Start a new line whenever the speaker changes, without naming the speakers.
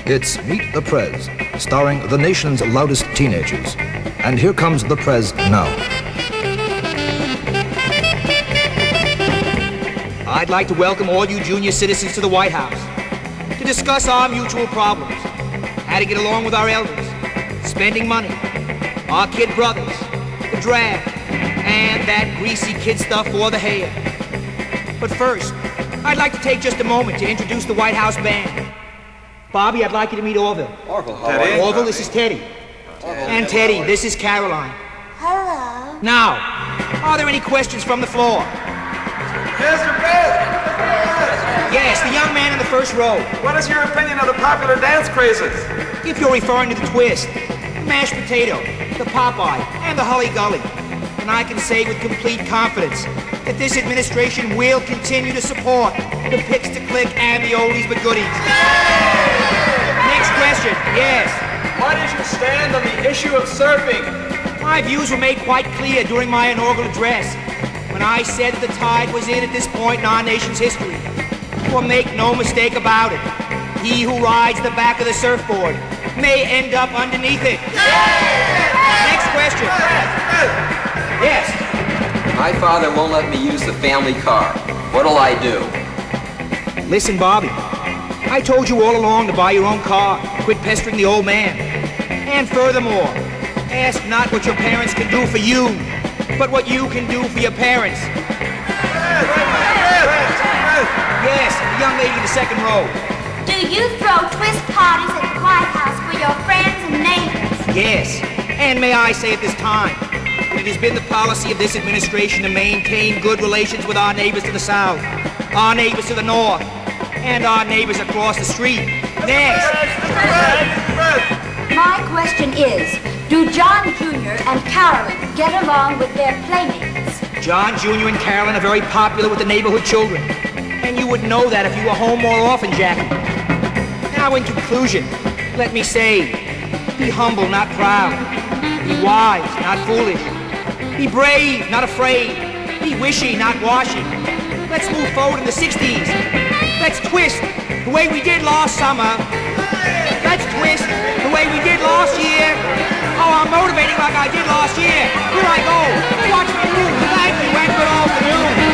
It's Meet the Prez, starring the nation's loudest teenagers. And here comes the Prez now.
I'd like to welcome all you junior citizens to the White House to discuss our mutual problems, how to get along with our elders, spending money, our kid brothers, the draft, and that greasy kid stuff for the hair. But first, I'd like to take just a moment to introduce the White House band. Bobby, I'd like you to meet Orville.
Orville,
how are you? Orville, this is Teddy. And Teddy, this is Caroline.
Hello.
Now, are there any questions from the floor?
Mr. President!
Yes, the young man in the first row.
What is your opinion of the popular dance crazes?
If you're referring to the twist, the mashed potato, the Popeye, and the Hully Gully, then I can say with complete confidence that this administration will continue to support the picks to click and the oldies but goodies. Next question, yes.
What is your stand on the issue of surfing?
My views were made quite clear during my inaugural address when I said that the tide was in at this point in our nation's history. For make no mistake about it, he who rides the back of the surfboard may end up underneath it. Next question. Yes.
My father won't let me use the family car. What'll I do?
Listen, Bobby. I told you all along to buy your own car. Quit pestering the old man. And furthermore, ask not what your parents can do for you, but what you can do for your parents. Yes, the young lady in the second row.
Do you throw twist parties at the White House for your friends and neighbors?
Yes, and may I say at this time, that it has been the policy of this administration to maintain good relations with our neighbors to the south, our neighbors to the north, and our neighbors across the street. Next.
My question is, do John Jr. and Carolyn get along with their playmates?
John Jr. and Carolyn are very popular with the neighborhood children. And you would know that if you were home more often, Jackie. Now, in conclusion, let me say, be humble, not proud. Be wise, not foolish. Be brave, not afraid. Be wishy, not washy. Let's move forward in the 60s. Let's twist the way we did last summer. Let's twist the way we did last year. Oh, I'm motivating like I did last year. Here I go. Watch me move. Thank you and good afternoon.